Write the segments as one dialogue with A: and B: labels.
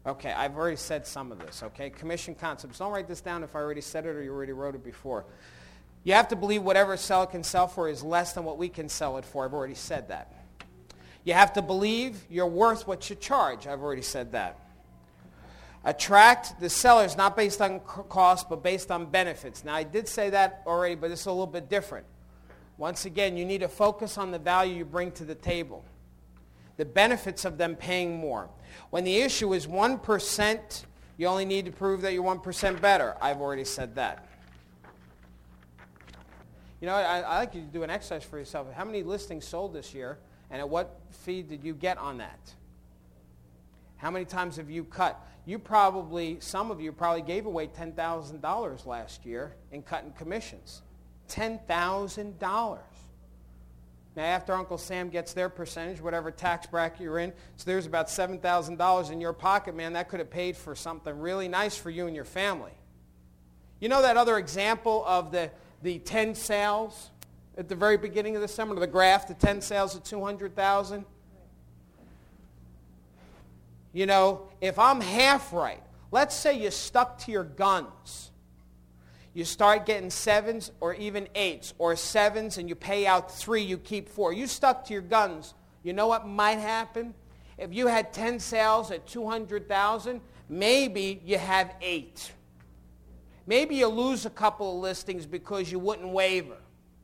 A: Okay, I've already said some of this, okay? Commission concepts. Don't write this down if I already said it or you already wrote it before. You have to believe whatever a seller can sell for is less than what we can sell it for. I've already said that. You have to believe you're worth what you charge. I've already said that. Attract the sellers not based on cost, but based on benefits. Now, I did say that already, but it's a little bit different. Once again, you need to focus on the value you bring to the table. The benefits of them paying more. When the issue is 1%, you only need to prove that you're 1% better. I've already said that. You know, I like you to do an exercise for yourself. How many listings sold this year, and at what fee did you get on that? How many times have you cut? Some of you probably gave away $10,000 last year in cutting commissions. $10,000. Now, after Uncle Sam gets their percentage, whatever tax bracket you're in, so there's about $7,000 in your pocket, man. That could have paid for something really nice for you and your family. You know that other example of the 10 sales at the very beginning of the seminar, the graph, the 10 sales at $200,000? You know, if I'm half right, let's say you stuck to your guns. You start getting 7s or even 8s or 7s and you pay out 3, you keep 4. You stuck to your guns. You know what might happen? If you had 10 sales at $200,000, maybe you have 8. Maybe you lose a couple of listings because you wouldn't waver.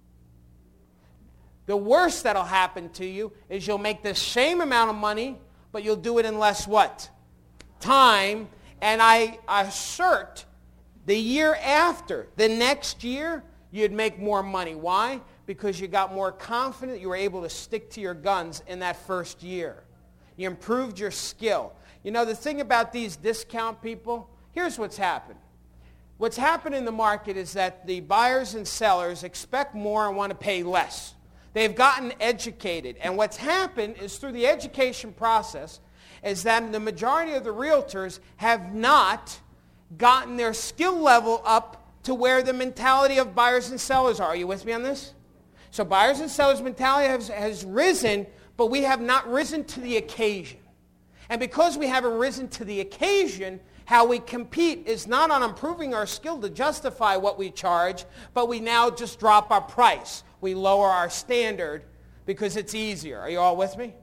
A: The worst that'll happen to you is you'll make the same amount of money, but you'll do it in less what? Time. And I assert the year after, the next year, you'd make more money. Why? Because you got more confident. You were able to stick to your guns in that first year. You improved your skill. You know, the thing about these discount people, here's what's happened. What's happened in the market is that the buyers and sellers expect more and want to pay less. They've gotten educated. And what's happened is through the education process is that the majority of the realtors have not gotten their skill level up to where the mentality of buyers and sellers are. Are you with me on this? So buyers and sellers' mentality has risen, but we have not risen to the occasion. And because we haven't risen to the occasion, how we compete is not on improving our skill to justify what we charge, but we now just drop our price. We lower our standard because it's easier. Are you all with me?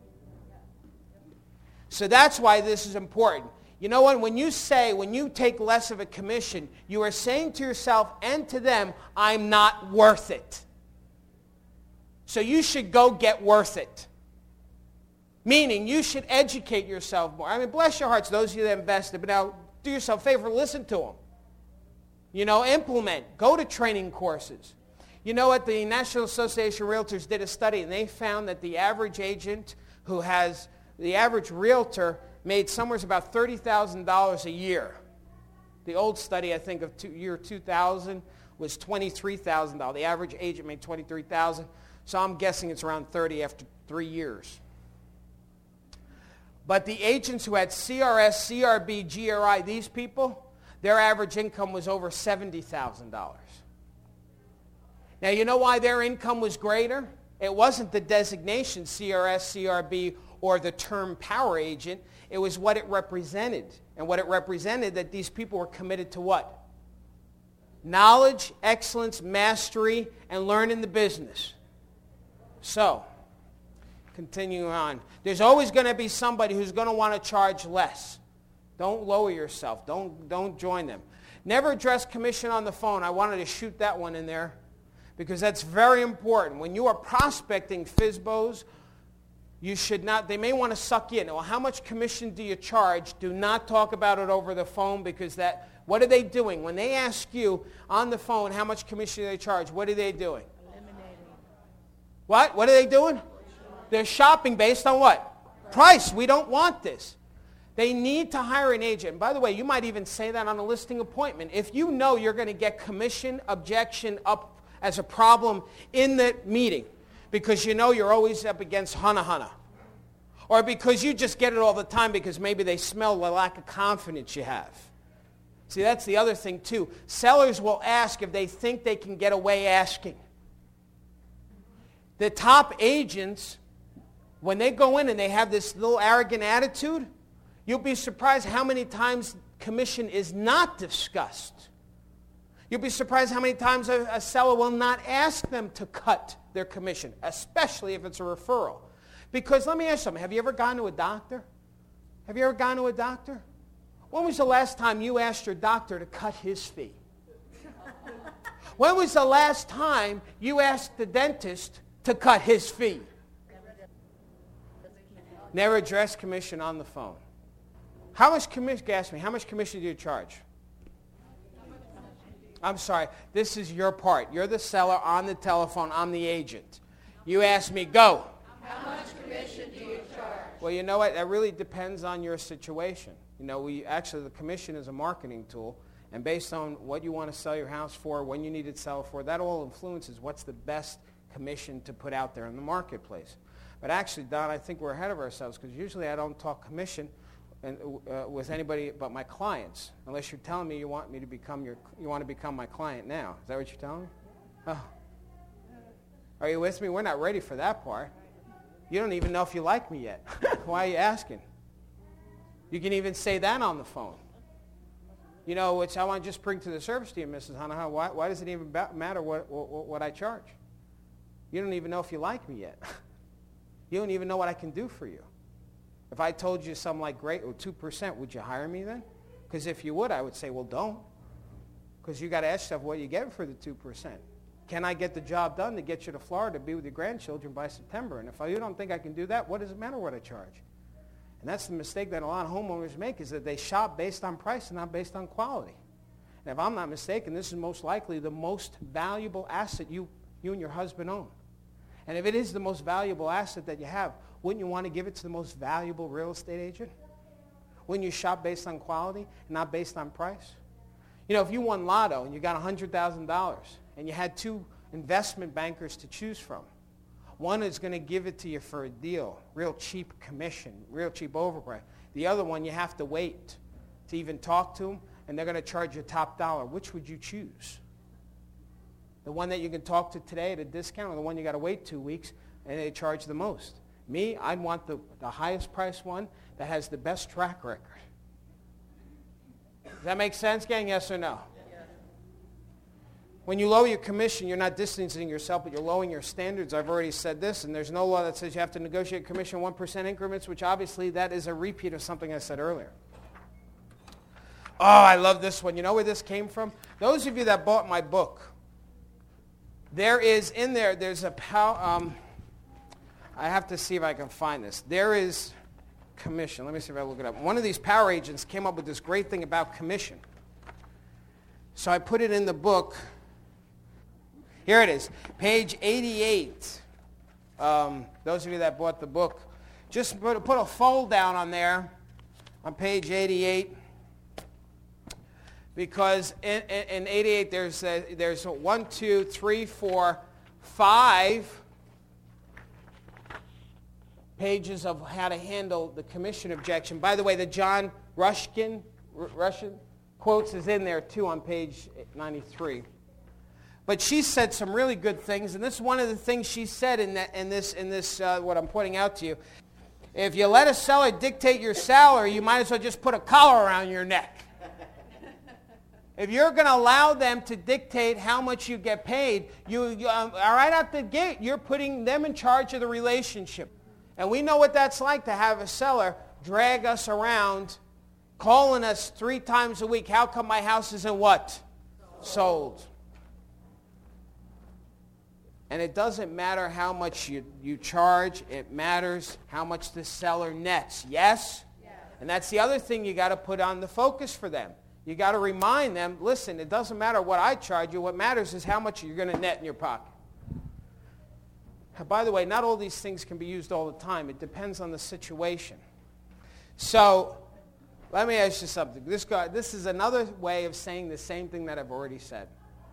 A: So that's why this is important. You know what? When you take less of a commission, you are saying to yourself and to them, I'm not worth it. So you should go get worth it. Meaning you should educate yourself more. I mean, bless your hearts, those of you that invested, but now do yourself a favor, listen to them. You know, implement. Go to training courses. You know what? The National Association of Realtors did a study, and they found that the average agent the average realtor made somewhere about $30,000 a year. The old study, I think, of year 2000 was $23,000. The average agent made $23,000. So I'm guessing it's around 30 after 3 years. But the agents who had CRS, CRB, GRI, these people, their average income was over $70,000. Now, you know why their income was greater? It wasn't the designation CRS, CRB, or the term power agent. It was what it represented. And what it represented, that these people were committed to what? Knowledge, excellence, mastery, and learning the business. So, continuing on. There's always going to be somebody who's going to want to charge less. Don't lower yourself. Don't join them. Never address commission on the phone. I wanted to shoot that one in there because that's very important. When you are prospecting FSBOs, you should not, they may want to suck you in. Well, how much commission do you charge? Do not talk about it over the phone because what are they doing? When they ask you on the phone how much commission they charge, what are they doing?
B: Eliminating.
A: What? What are they doing? They're shopping based on what? Price. We don't want this. They need to hire an agent. And by the way, you might even say that on a listing appointment. If you know you're going to get commission objection up as a problem in the meeting because you know you're always up against hana, or because you just get it all the time because maybe they smell the lack of confidence you have. See, that's the other thing too. Sellers will ask if they think they can get away asking. The top agents, when they go in and they have this little arrogant attitude, You'll be surprised how many times commission is not discussed. You'll be surprised how many times a seller will not ask them to cut their commission, especially if it's a referral. Because let me ask you something. Have you ever gone to a doctor? Have you ever gone to a doctor? When was the last time you asked your doctor to cut his fee? When was the last time you asked the dentist to cut his fee? Never address commission on the phone. How much commission, ask me, how much commission do you charge? I'm sorry, this is your part. You're the seller on the telephone. I'm the agent. You ask me, go.
B: How much commission do you charge?
A: Well, you know what? That really depends on your situation. You know, the commission is a marketing tool, and based on what you want to sell your house for, when you need it sell for, that all influences what's the best commission to put out there in the marketplace. But actually, Don, I think we're ahead of ourselves because usually I don't talk commission with anybody but my clients, unless you're telling me you want to become my client now. Is that what you're telling me? Oh. Are you with me? We're not ready for that part. You don't even know if you like me yet. Why are you asking? You can even say that on the phone. You know, which I want to just bring to the service to you, Mrs. Hanahan. Why does it even matter what I charge? You don't even know if you like me yet. You don't even know what I can do for you. If I told you something like, great, or 2%, would you hire me then? Because if you would, I would say, well, don't. Because you got to ask yourself, what are you getting for the 2%? Can I get the job done to get you to Florida to be with your grandchildren by September? And if you don't think I can do that, what does it matter what I charge? And that's the mistake that a lot of homeowners make, is that they shop based on price and not based on quality. And if I'm not mistaken, this is most likely the most valuable asset you and your husband own. And if it is the most valuable asset that you have, wouldn't you want to give it to the most valuable real estate agent? Wouldn't you shop based on quality and not based on price? You know, if you won Lotto and you got $100,000 and you had two investment bankers to choose from, one is going to give it to you for a deal, real cheap commission, real cheap overprice. The other one, you have to wait to even talk to them, and they're going to charge you top dollar. Which would you choose? The one that you can talk to today at a discount, or the one you got to wait 2 weeks and they charge the most? Me, I'd want the highest price one that has the best track record. Does that make sense, gang? Yes or no? Yes. When you lower your commission, you're not distancing yourself, but you're lowering your standards. I've already said this, and there's no law that says you have to negotiate commission 1% increments, which obviously that is a repeat of something I said earlier. Oh, I love this one. You know where this came from? Those of you that bought my book, there's a I have to see if I can find this. There is commission. Let me see if I look it up. One of these power agents came up with this great thing about commission. So I put it in the book. Here it is, page 88. Those of you that bought the book, just put a fold down on there on page 88. Because in 88 there's 1, 2, 3, 4, 5 pages of how to handle the commission objection. By the way, the John Russian quotes is in there too on page 93. But she said some really good things, and this is one of the things she said in this what I'm pointing out to you. If you let a seller dictate your salary, you might as well just put a collar around your neck. If you're going to allow them to dictate how much you get paid, right out the gate, you're putting them in charge of the relationship. And we know what that's like, to have a seller drag us around, calling us 3 times a week. How come my house isn't what? Sold. And it doesn't matter how much you charge. It matters how much the seller nets. Yes? Yes. And that's the other thing you got to put on the focus for them. You got to remind them, listen, it doesn't matter what I charge you. What matters is how much you're going to net in your pocket. By the way, not all these things can be used all the time. It depends on the situation. So let me ask you something. This is another way of saying the same thing that I've already said.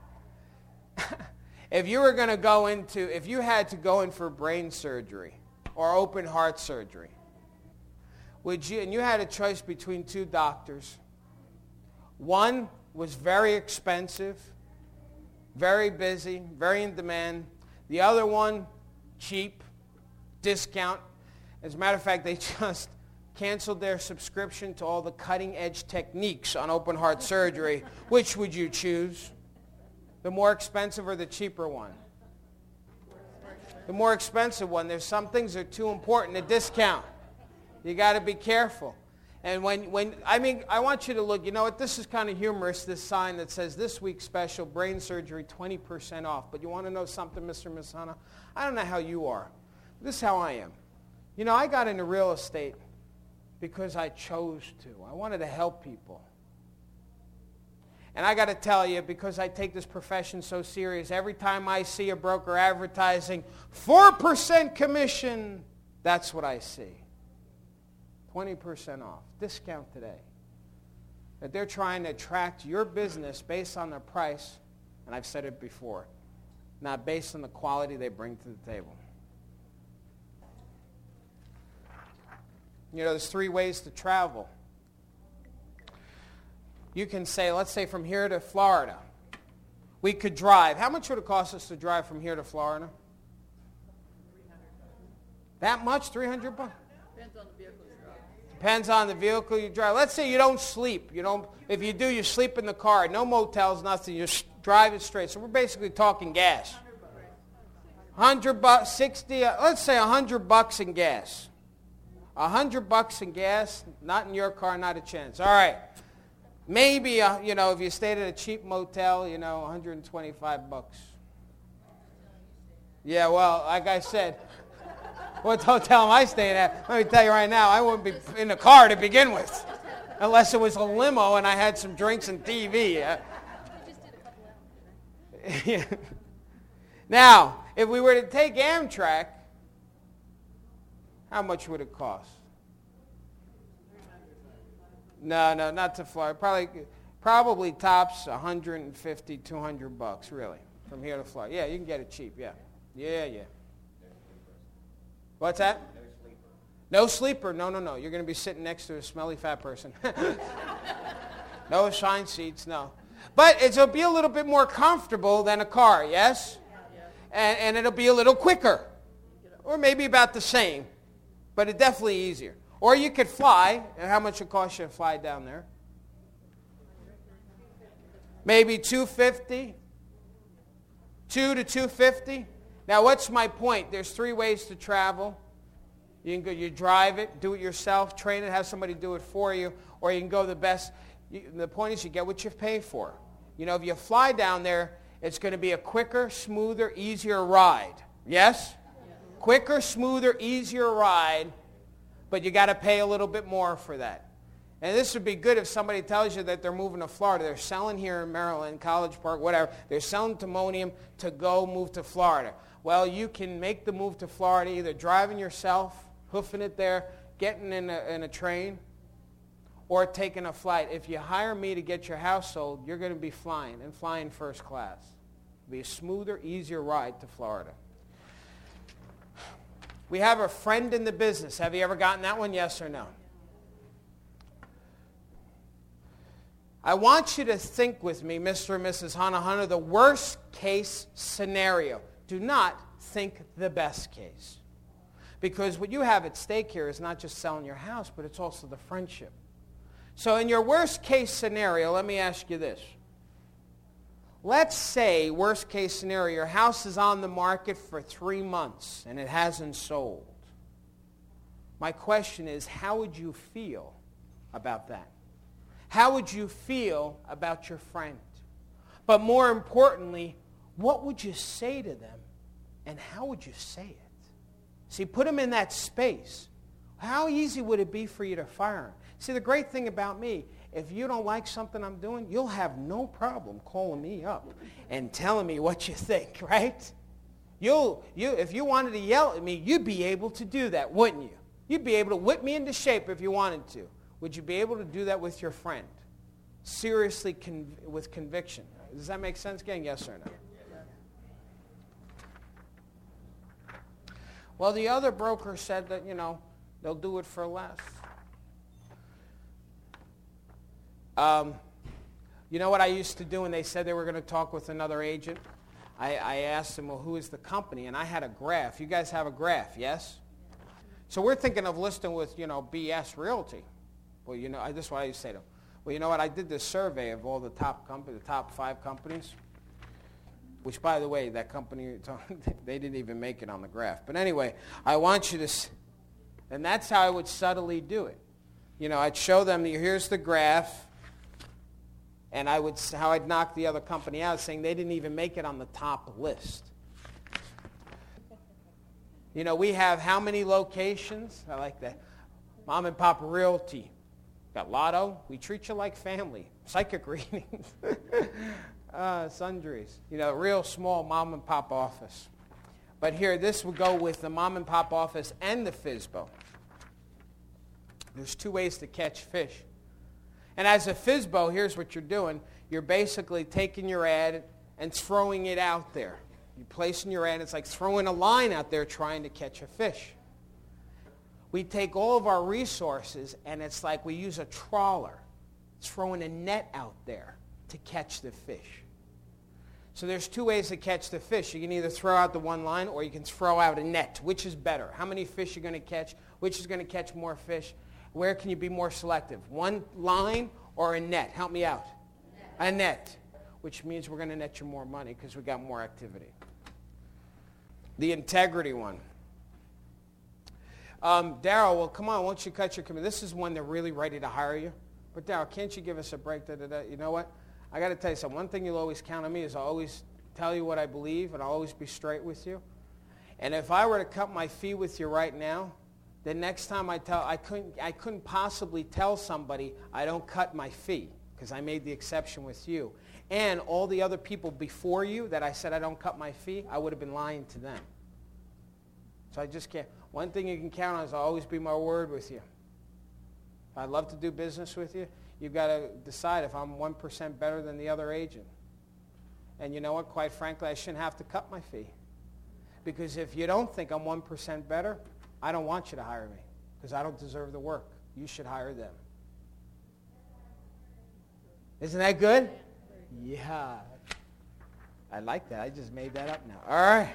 A: If you had to go in for brain surgery or open heart surgery, and you had a choice between 2 doctors, one was very expensive, very busy, very in demand. The other one, cheap, discount. As a matter of fact, they just canceled their subscription to all the cutting-edge techniques on open heart surgery, which would you choose? The more expensive or the cheaper one? The more expensive one. There's some things that are too important to discount. You got to be careful. And I want you to look, you know what, this is kind of humorous, this sign that says, this week's special, brain surgery, 20% off. But you want to know something, Mr. and Miss Hanna? I don't know how you are. This is how I am. You know, I got into real estate because I chose to. I wanted to help people. And I got to tell you, because I take this profession so serious, every time I see a broker advertising 4% commission, that's what I see. 20% off. Discount today. That they're trying to attract your business based on their price, and I've said it before, not based on the quality they bring to the table. You know, there's 3 ways to travel. You can say, let's say from here to Florida. We could drive. How much would it cost us to drive from here to Florida? That much? $300?
B: Depends on the vehicle you drive.
A: Depends on the vehicle you drive. Let's say you don't sleep. If you do, you sleep in the car. No motels, nothing. You just drive it straight. So we're basically talking gas. $100, 60, let's say $100 in gas. $100 in gas, not in your car, not a chance. All right. Maybe, if you stayed at a cheap motel, $125. Yeah, well, like I said, what hotel am I staying at? Let me tell you right now, I wouldn't be in the car to begin with. Unless it was a limo and I had some drinks and TV. Yeah. Now, if we were to take Amtrak, how much would it cost? No, not to Florida. Probably tops $150, $200, really, from here to Florida. Yeah, you can get it cheap, yeah. Yeah. What's that? No sleeper. No. You're going to be sitting next to a smelly fat person. No assigned seats, no. But it'll be a little bit more comfortable than a car, yes? And it'll be a little quicker. Or maybe about the same. But it's definitely easier. Or you could fly. And how much it cost you to fly down there? Maybe $250. $200 to $250. Now, what's my point? There's 3 ways to travel. You can go, you drive it, do it yourself, train it, have somebody do it for you, or you can go the best. The point is you get what you pay for. If you fly down there, it's going to be a quicker, smoother, easier ride. Yes? Quicker, smoother, easier ride, but you got to pay a little bit more for that. And this would be good if somebody tells you that they're moving to Florida. They're selling here in Maryland, College Park, whatever. They're selling timonium to go move to Florida. Well, you can make the move to Florida either driving yourself, hoofing it there, getting in a train, or taking a flight. If you hire me to get your house sold, you're going to be flying, and flying first class. It'll be a smoother, easier ride to Florida. We have a friend in the business. Have you ever gotten that one, yes or no? I want you to think with me, Mr. and Mrs. Hanna, the worst case scenario. Do not think the best case. Because what you have at stake here is not just selling your house, but it's also the friendship. So in your worst case scenario, let me ask you this. Let's say, worst case scenario, your house is on the market for 3 months and it hasn't sold. My question is, how would you feel about that? How would you feel about your friend? But more importantly, what would you say to them and how would you say it? See, put them in that space. How easy would it be for you to fire them? See, the great thing about me, if you don't like something I'm doing, you'll have no problem calling me up and telling me what you think, right? If you wanted to yell at me, you'd be able to do that, wouldn't you? You'd be able to whip me into shape if you wanted to. Would you be able to do that with your friend? Seriously, with conviction. Does that make sense, gang? Yes or no? Well, the other broker said that, they'll do it for less. You know what I used to do when they said they were going to talk with another agent? I asked them, well, who is the company? And I had a graph. You guys have a graph, yes? So we're thinking of listing with, BS Realty. Well, this is what I used to say to them. Well, you know what? I did this survey of all the top 5 companies, which, by the way, that company, they didn't even make it on the graph. But anyway, I want you to, and that's how I would subtly do it. I'd show them, here's the graph, and how I'd knock the other company out, saying they didn't even make it on the top list. We have how many locations? I like that. Mom and Pop Realty. Got Lotto. We treat you like family. Psychic readings. Sundries. Real small mom and pop office. But here, this would go with the mom and pop office and the FSBO. There's 2 ways to catch fish. And as a FSBO, here's what you're doing. You're basically taking your ad and throwing it out there. You're placing your ad. It's like throwing a line out there trying to catch a fish. We take all of our resources, and it's like we use a trawler. It's throwing a net out there to catch the fish. So there's 2 ways to catch the fish. You can either throw out the one line, or you can throw out a net. Which is better? How many fish are you going to catch? Which is going to catch more fish? Where can you be more selective? One line or a net? Help me out. A net, which means we're going to net you more money because we got more activity. The integrity one. Daryl, well, come on, won't you cut your commission? This is when they're really ready to hire you. But Daryl, can't you give us a break? You know what? I got to tell you something. One thing you'll always count on me is I'll always tell you what I believe, and I'll always be straight with you. And if I were to cut my fee with you right now, the next time I couldn't possibly tell somebody I don't cut my fee because I made the exception with you. And all the other people before you that I said I don't cut my fee, I would have been lying to them. So I just can't. One thing you can count on is I'll always be my word with you. If I'd love to do business with you, you've got to decide if I'm 1% better than the other agent. And you know what? Quite frankly, I shouldn't have to cut my fee. Because if you don't think I'm 1% better, I don't want you to hire me because I don't deserve the work. You should hire them. Isn't that good? Yeah. I like that. I just made that up now. All right.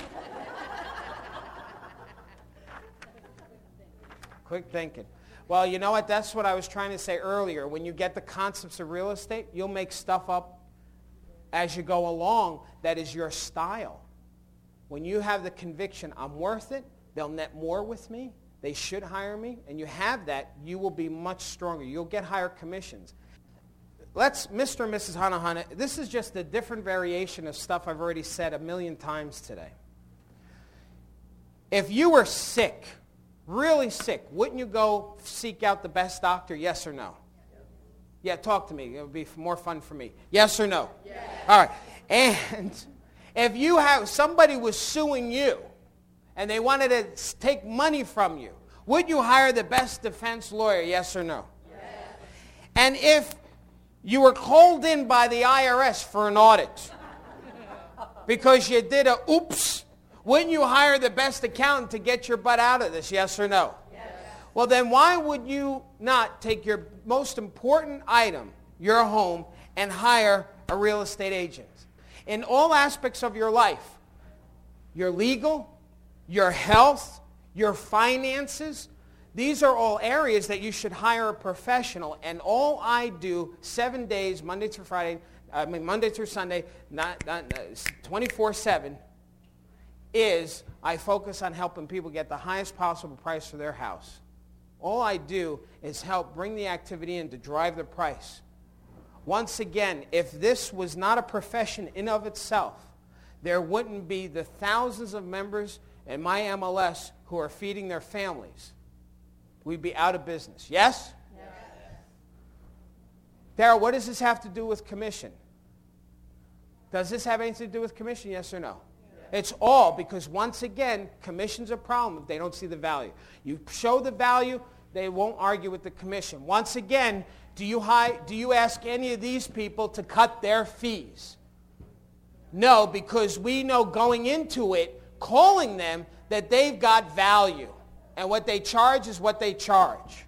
A: Quick thinking. Well, you know what? That's what I was trying to say earlier. When you get the concepts of real estate, you'll make stuff up as you go along that is your style. When you have the conviction, I'm worth it, they'll net more with me, they should hire me, and you have that, you will be much stronger. You'll get higher commissions. Mr. and Mrs. Hanahana, this is just a different variation of stuff I've already said 1,000,000 times today. If you were sick, really sick, wouldn't you go seek out the best doctor, yes or no? Yeah, talk to me. It would be more fun for me. Yes or no? Yes. All right. And if somebody was suing you and they wanted to take money from you, would you hire the best defense lawyer, yes or no? Yes. And if you were called in by the IRS for an audit because you did a oops, wouldn't you hire the best accountant to get your butt out of this, yes or no? Yes. Well, then why would you not take your most important item, your home, and hire a real estate agent? In all aspects of your life, your legal, your health, your finances, these are all areas that you should hire a professional. And all I do 7 days, Monday through Sunday, 24/7, is I focus on helping people get the highest possible price for their house. All I do is help bring the activity in to drive the price. Once again, if this was not a profession in of itself, there wouldn't be the thousands of members in my MLS who are feeding their families. We'd be out of business. Yes? Yes. Darryl, what does this have to do with commission? Does this have anything to do with commission, yes or no? It's all because, once again, commission's a problem if they don't see the value. You show the value, they won't argue with the commission. Once again, do you ask any of these people to cut their fees? No, because we know going into it, calling them, that they've got value. And what they charge is what they charge.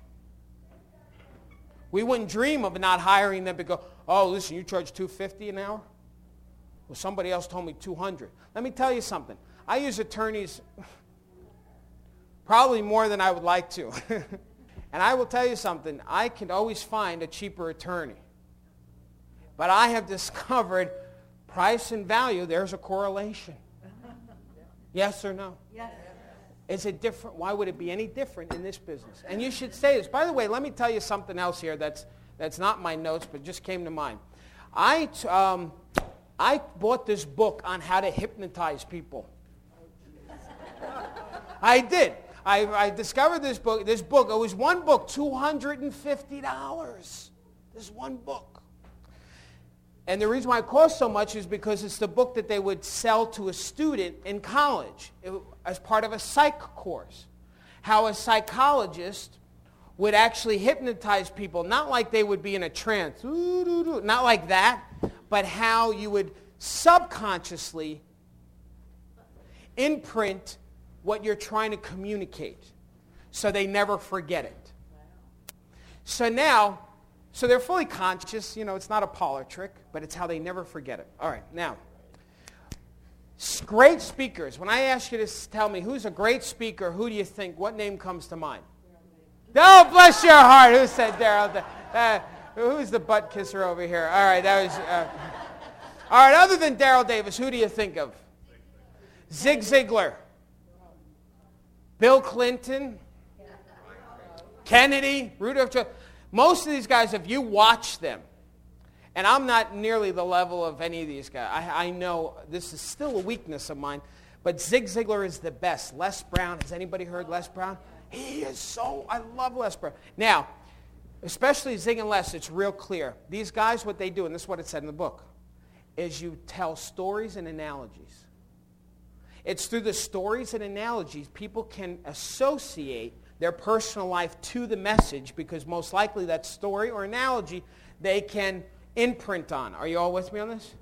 A: We wouldn't dream of not hiring them because, oh, listen, you charge $250 an hour? Well, somebody else told me $200. Let me tell you something. I use attorneys Probably more than I would like to. And I will tell you something. I can always find a cheaper attorney. But I have discovered price and value, there's a correlation. Yes or no?
B: Yes.
A: Is it different? Why would it be any different in this business? And you should say this. By the way, let me tell you something else here that's not my notes, but just came to mind. I bought this book on how to hypnotize people. I did. I discovered this book. It was one book, $250. This one book. And the reason why it cost so much is because it's the book that they would sell to a student in college as part of a psych course. How a psychologist would actually hypnotize people, not like they would be in a trance, not like that, but how you would subconsciously imprint what you're trying to communicate so they never forget it. So they're fully conscious. It's not a parlor trick, but it's how they never forget it. All right, now, great speakers. When I ask you to tell me who's a great speaker, who do you think, what name comes to mind? Oh, bless your heart. Who said Daryl? Who's the butt kisser over here? All right, that was... all right, other than Daryl Davis, who do you think of? Zig Ziglar. Bill Clinton. Kennedy. Rudolph Giuliani. Most of these guys, if you watch them, and I'm not nearly the level of any of these guys. I know this is still a weakness of mine, but Zig Ziglar is the best. Les Brown. Has anybody heard Les Brown? I love Les Brown. Now, especially Zig and Les, it's real clear. These guys, what they do, and this is what it said in the book, is you tell stories and analogies. It's through the stories and analogies people can associate their personal life to the message, because most likely that story or analogy they can imprint on. Are you all with me on this?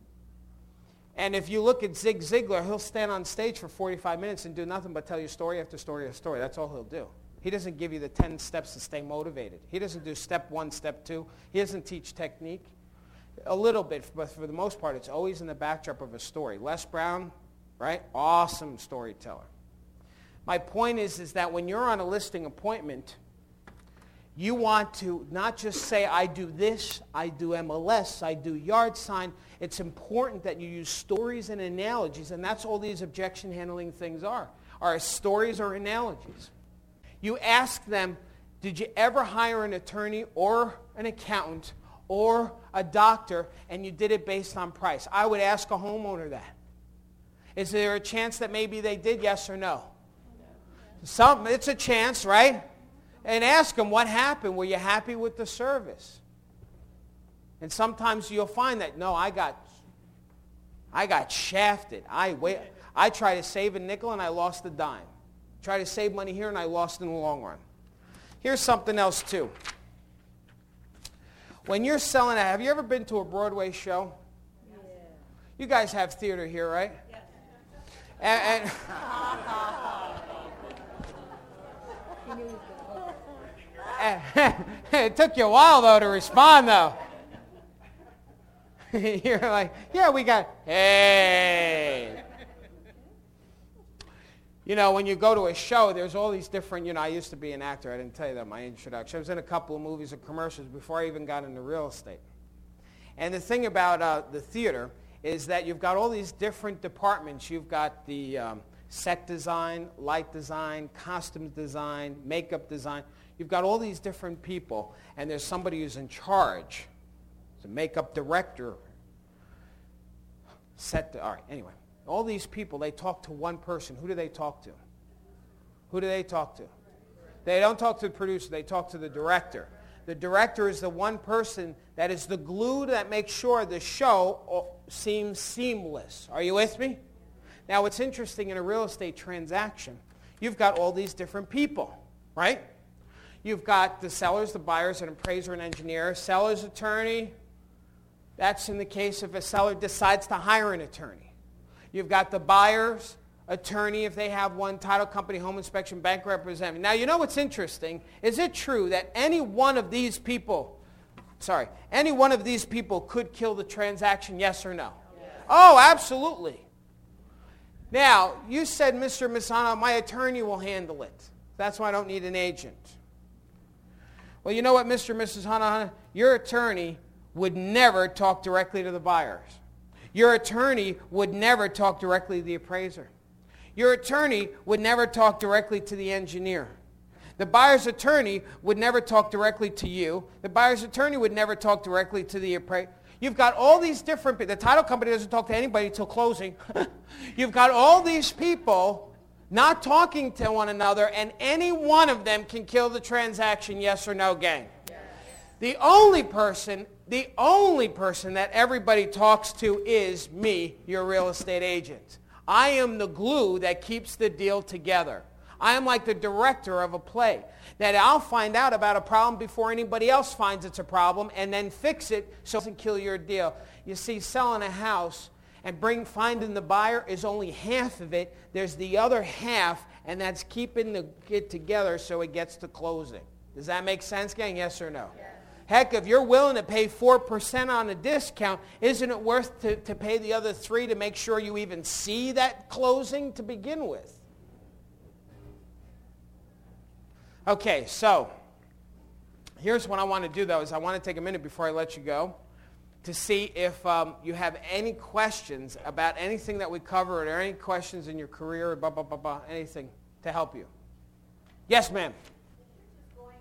A: And if you look at Zig Ziglar, he'll stand on stage for 45 minutes and do nothing but tell you story after story after story. That's all he'll do. He doesn't give you the 10 steps to stay motivated. He doesn't do step 1, step 2. He doesn't teach technique. A little bit, but for the most part, it's always in the backdrop of a story. Les Brown, right? Awesome storyteller. My point is that when you're on a listing appointment, you want to not just say, I do this, I do MLS, I do yard sign. It's important that you use stories and analogies, and that's all these objection handling things are stories or analogies. You ask them, did you ever hire an attorney or an accountant or a doctor, and you did it based on price? I would ask a homeowner that. Is there a chance that maybe they did, yes or no? It's a chance, right? And ask them what happened. Were you happy with the service? And sometimes you'll find that, no, I got shafted. I tried to save a nickel and I lost a dime. Tried to save money here and I lost in the long run. Here's something else too. When you're selling, have you ever been to a Broadway show? Yeah. You guys have theater here, right? Yes. It took you a while, though, to respond, though. You're like, yeah, we got, hey. When you go to a show, there's all these different, I used to be an actor. I didn't tell you that in my introduction. I was in a couple of movies and commercials before I even got into real estate. And the thing about the theater is that you've got all these different departments. You've got the set design, light design, costume design, makeup design. You've got all these different people, and there's somebody who's in charge. It's a makeup director. All right, anyway. All these people, they talk to one person. Who do they talk to? Who do they talk to? They don't talk to the producer. They talk to the director. The director is the one person that is the glue that makes sure the show seems seamless. Are you with me? Now, what's interesting in a real estate transaction, you've got all these different people, right? You've got the sellers, the buyers, an appraiser, an engineer, seller's attorney. That's in the case if a seller decides to hire an attorney. You've got the buyer's attorney if they have one, title company, home inspection, bank representative. Now, you know what's interesting? Is it true that any one of these people could kill the transaction, yes or no? Yes. Oh, absolutely. Now, you said, Mr. Misana, my attorney will handle it. That's why I don't need an agent. Well, you know what, Mr. and Mrs. Hana? Your attorney would never talk directly to the buyers. Your attorney would never talk directly to the appraiser. Your attorney would never talk directly to the engineer. The buyer's attorney would never talk directly to you. The buyer's attorney would never talk directly to the appraiser. You've got all these different people. The title company doesn't talk to anybody until closing. You've got all these people not talking to one another, and any one of them can kill the transaction, yes or no, gang. Yes. The only person that everybody talks to is me, your real estate agent. I am the glue that keeps the deal together. I am like the director of a play, that I'll find out about a problem before anybody else finds it's a problem and then fix it so it doesn't kill your deal. You see, selling a house and finding the buyer is only half of it. There's the other half, and that's keeping it together so it gets to closing. Does that make sense, gang? Yes or no? Yes. Heck, if you're willing to pay 4% on a discount, isn't it worth to pay the other 3% to make sure you even see that closing to begin with? Okay, so here's what I want to do, though, is I want to take a minute before I let you go to see if you have any questions about anything that we covered or any questions in your career, blah, blah, blah, blah, anything to help you. Yes, ma'am.
C: You're just going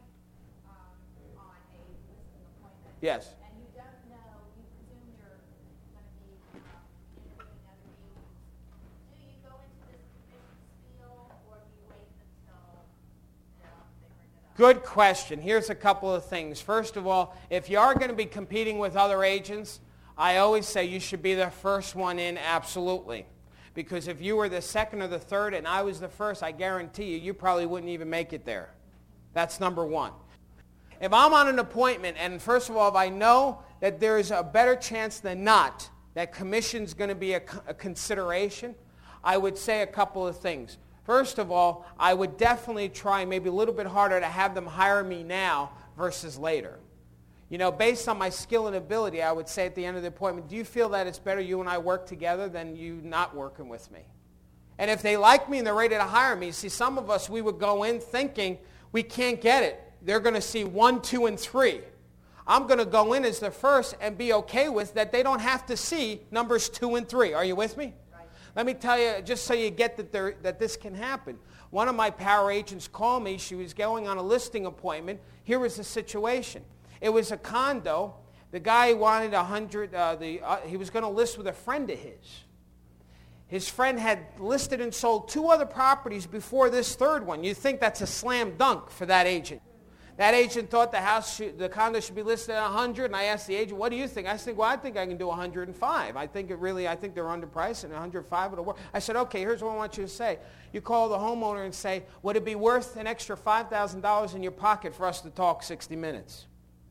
C: on a listing appointment.
A: Yes.
C: And you don't know, you presume you're going to be interviewing other agents. Do you go into this commission spiel, or do you wait until they bring it up?
A: Good question. Here's a couple of things. First of all, if you are going to be competing with other agents, I always say you should be the first one in, absolutely. Because if you were the second or the third and I was the first, I guarantee you probably wouldn't even make it there. That's number one. If I'm on an appointment, and first of all, if I know that there's a better chance than not that commission's going to be a consideration, I would say a couple of things. First of all, I would definitely try maybe a little bit harder to have them hire me now versus later. You know, based on my skill and ability, I would say at the end of the appointment, do you feel that it's better you and I work together than you not working with me? And if they like me and they're ready to hire me, see, some of us, we would go in thinking we can't get it. They're going to see 1, 2, and 3. I'm going to go in as the first and be okay with that they don't have to see numbers 2 and 3. Are you with me? Let me tell you, just so you get that this can happen. One of my power agents called me. She was going on a listing appointment. Here was the situation. It was a condo. The guy wanted 100. He was going to list with a friend of his. His friend had listed and sold 2 other properties before this third one. You'd think that's a slam dunk for that agent. That agent thought the condo should be listed at 100, and I asked the agent, "What do you think?" I said, "Well, I think I can do 105. I think they're underpriced, and 105 it'll work." I said, "Okay, here's what I want you to say. You call the homeowner and say, would it be worth an extra $5,000 in your pocket for us to talk 60 minutes?"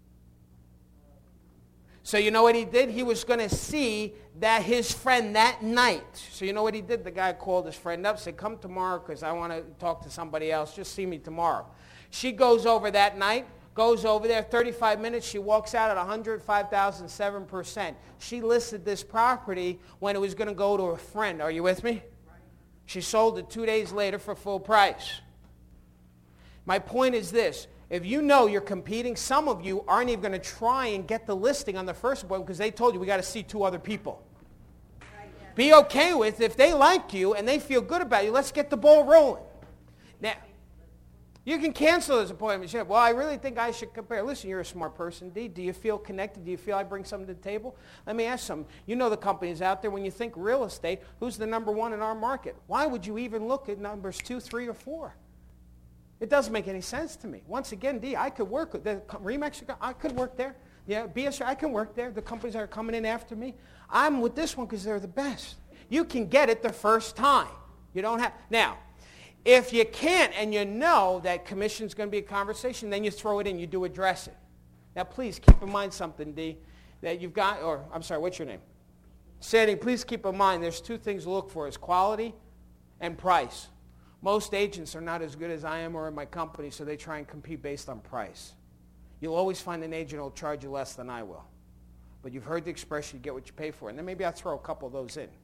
A: So you know what he did? He was going to see that his friend that night. So you know what he did? The guy called his friend up, said, "Come tomorrow because I want to talk to somebody else. Just see me tomorrow." She goes over that night, goes over there, 35 minutes. She walks out at 105,007%. She listed this property when it was going to go to a friend. Are you with me? She sold it 2 days later for full price. My point is this. If you know you're competing, some of you aren't even going to try and get the listing on the first appointment because they told you we got to see 2 other people. Be okay with if they like you and they feel good about you, let's get the ball rolling. Now, you can cancel those appointments. Yeah, well, I really think I should compare. Listen, you're a smart person, D. Do you feel connected? Do you feel I bring something to the table? Let me ask something. You know the companies out there. When you think real estate, who's the number 1 in our market? Why would you even look at numbers 2, 3, or 4? It doesn't make any sense to me. Once again, D, I could work with the Remax. I could work there. Yeah, BSR, I can work there. The companies that are coming in after me. I'm with this one because they're the best. You can get it the first time. You don't have. Now, if you can't and you know that commission's going to be a conversation, then you throw it in. You do address it. Now, please keep in mind something, D, that you've got, or I'm sorry, what's your name? Sandy, please keep in mind there's 2 things to look for is quality and price. Most agents are not as good as I am or in my company, so they try and compete based on price. You'll always find an agent who will charge you less than I will. But you've heard the expression, you get what you pay for. And then maybe I'll throw a couple of those in.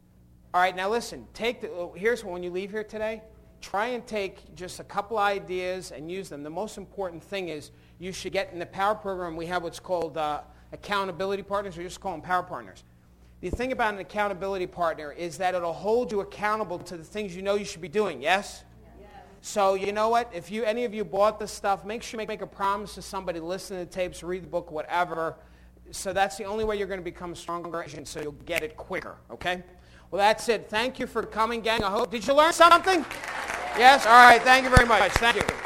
A: All right, now listen. Here's when you leave here today, try and take just a couple ideas and use them. The most important thing is you should get in the Power Program. We have what's called accountability partners. We just call them Power Partners. The thing about an accountability partner is that it'll hold you accountable to the things you know you should be doing, yes? So you know what? If any of you bought this stuff, make sure you make a promise to somebody, listen to the tapes, read the book, whatever. So that's the only way you're going to become stronger, so you'll get it quicker, okay? Well, that's it. Thank you for coming, gang. Did you learn something? Yes? All right. Thank you very much. Thank you.